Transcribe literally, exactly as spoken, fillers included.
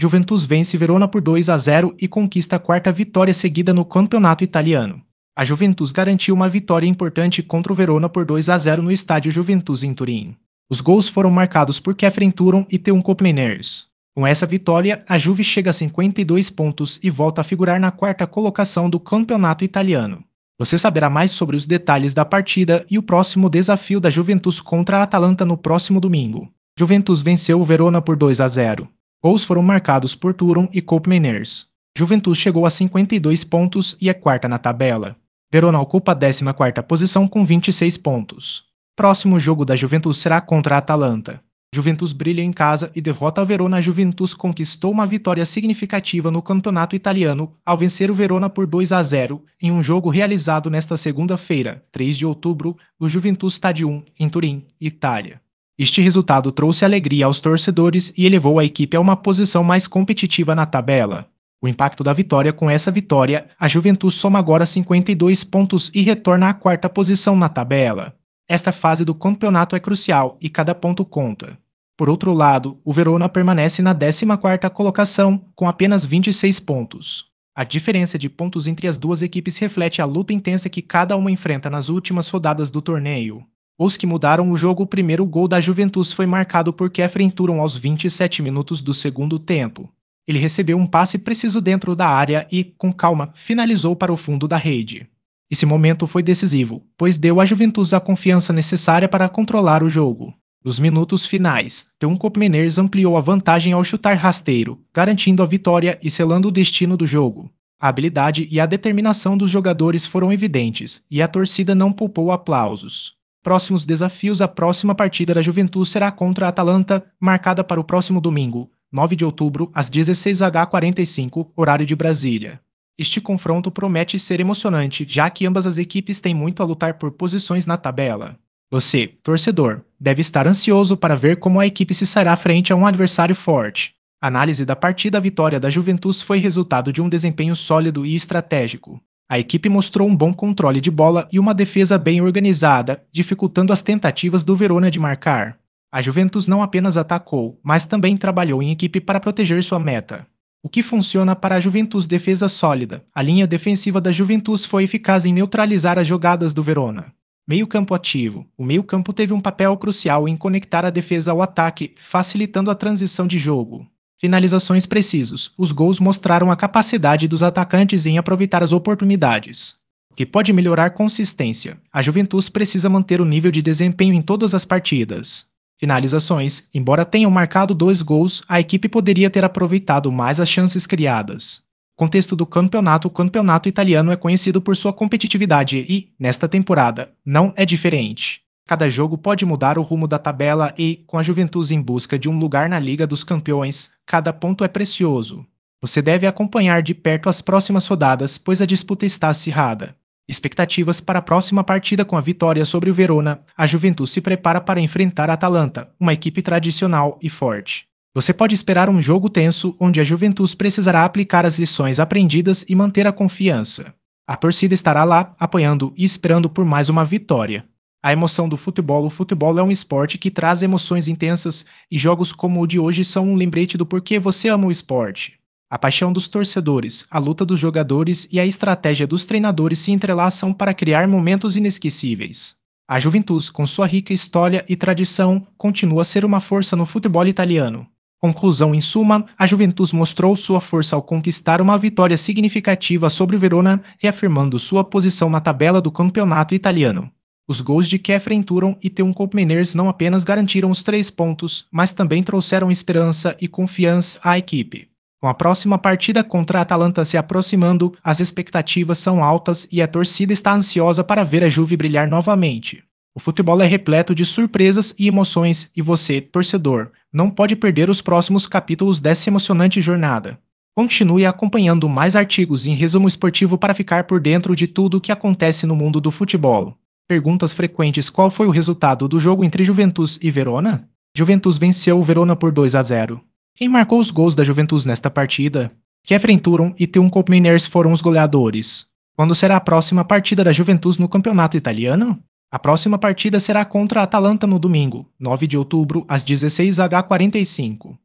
Juventus vence Verona por dois a zero e conquista a quarta vitória seguida no campeonato italiano. A Juventus garantiu uma vitória importante contra o Verona por dois a zero no estádio Juventus em Turim. Os gols foram marcados por Kefren Turon e Teun Koopmeiners. Com essa vitória, a Juve chega a cinquenta e dois pontos e volta a figurar na quarta colocação do campeonato italiano. Você saberá mais sobre os detalhes da partida e o próximo desafio da Juventus contra a Atalanta no próximo domingo. Juventus venceu o Verona por dois a zero. Gols foram marcados por Turon e Koopmeiners. Juventus chegou a cinquenta e dois pontos e é quarta na tabela. Verona ocupa a décima quarta posição com vinte e seis pontos. Próximo jogo da Juventus será contra a Atalanta. Juventus brilha em casa e derrota a Verona. A Juventus conquistou uma vitória significativa no campeonato italiano ao vencer o Verona por dois a zero em um jogo realizado nesta segunda-feira, três de outubro, no Juventus Stadium, em Turim, Itália. Este resultado trouxe alegria aos torcedores e elevou a equipe a uma posição mais competitiva na tabela. O impacto da vitória: com essa vitória, a Juventus soma agora cinquenta e dois pontos e retorna à quarta posição na tabela. Esta fase do campeonato é crucial e cada ponto conta. Por outro lado, o Verona permanece na décima quarta colocação, com apenas vinte e seis pontos. A diferença de pontos entre as duas equipes reflete a luta intensa que cada uma enfrenta nas últimas rodadas do torneio. Os que mudaram o jogo: o primeiro gol da Juventus foi marcado por Kefren Turon aos vinte e sete minutos do segundo tempo. Ele recebeu um passe preciso dentro da área e, com calma, finalizou para o fundo da rede. Esse momento foi decisivo, pois deu à Juventus a confiança necessária para controlar o jogo. Nos minutos finais, Teun Koopmeiners ampliou a vantagem ao chutar rasteiro, garantindo a vitória e selando o destino do jogo. A habilidade e a determinação dos jogadores foram evidentes, e a torcida não poupou aplausos. Próximos desafios: a próxima partida da Juventus será contra a Atalanta, marcada para o próximo domingo, nove de outubro, às dezesseis horas e quarenta e cinco, horário de Brasília. Este confronto promete ser emocionante, já que ambas as equipes têm muito a lutar por posições na tabela. Você, torcedor, deve estar ansioso para ver como a equipe se sairá frente a um adversário forte. Análise da partida: a vitória da Juventus foi resultado de um desempenho sólido e estratégico. A equipe mostrou um bom controle de bola e uma defesa bem organizada, dificultando as tentativas do Verona de marcar. A Juventus não apenas atacou, mas também trabalhou em equipe para proteger sua meta. O que funciona para a Juventus: defesa sólida. A linha defensiva da Juventus foi eficaz em neutralizar as jogadas do Verona. Meio-campo ativo. O meio-campo teve um papel crucial em conectar a defesa ao ataque, facilitando a transição de jogo. Finalizações precisos. Os gols mostraram a capacidade dos atacantes em aproveitar as oportunidades. O que pode melhorar: consistência. A Juventus precisa manter o nível de desempenho em todas as partidas. Finalizações. Embora tenham marcado dois gols, a equipe poderia ter aproveitado mais as chances criadas. Contexto do campeonato: o campeonato italiano é conhecido por sua competitividade e, nesta temporada, não é diferente. Cada jogo pode mudar o rumo da tabela e, com a Juventus em busca de um lugar na Liga dos Campeões, cada ponto é precioso. Você deve acompanhar de perto as próximas rodadas, pois a disputa está acirrada. Expectativas para a próxima partida: com a vitória sobre o Verona, a Juventus se prepara para enfrentar a Atalanta, uma equipe tradicional e forte. Você pode esperar um jogo tenso, onde a Juventus precisará aplicar as lições aprendidas e manter a confiança. A torcida estará lá, apoiando e esperando por mais uma vitória. A emoção do futebol: o futebol é um esporte que traz emoções intensas, e jogos como o de hoje são um lembrete do porquê você ama o esporte. A paixão dos torcedores, a luta dos jogadores e a estratégia dos treinadores se entrelaçam para criar momentos inesquecíveis. A Juventus, com sua rica história e tradição, continua a ser uma força no futebol italiano. Conclusão: em suma, a Juventus mostrou sua força ao conquistar uma vitória significativa sobre o Verona, reafirmando sua posição na tabela do campeonato italiano. Os gols de Kefren Turon e Teun Koopmeiners não apenas garantiram os três pontos, mas também trouxeram esperança e confiança à equipe. Com a próxima partida contra a Atalanta se aproximando, as expectativas são altas e a torcida está ansiosa para ver a Juve brilhar novamente. O futebol é repleto de surpresas e emoções, e você, torcedor, não pode perder os próximos capítulos dessa emocionante jornada. Continue acompanhando mais artigos em Resumo Esportivo para ficar por dentro de tudo o que acontece no mundo do futebol. Perguntas frequentes: qual foi o resultado do jogo entre Juventus e Verona? Juventus venceu o Verona por dois a zero. Quem marcou os gols da Juventus nesta partida? Kefren Turon e Teun Koopmeiners foram os goleadores. Quando será a próxima partida da Juventus no campeonato italiano? A próxima partida será contra a Atalanta no domingo, nove de outubro, às dezesseis horas e quarenta e cinco.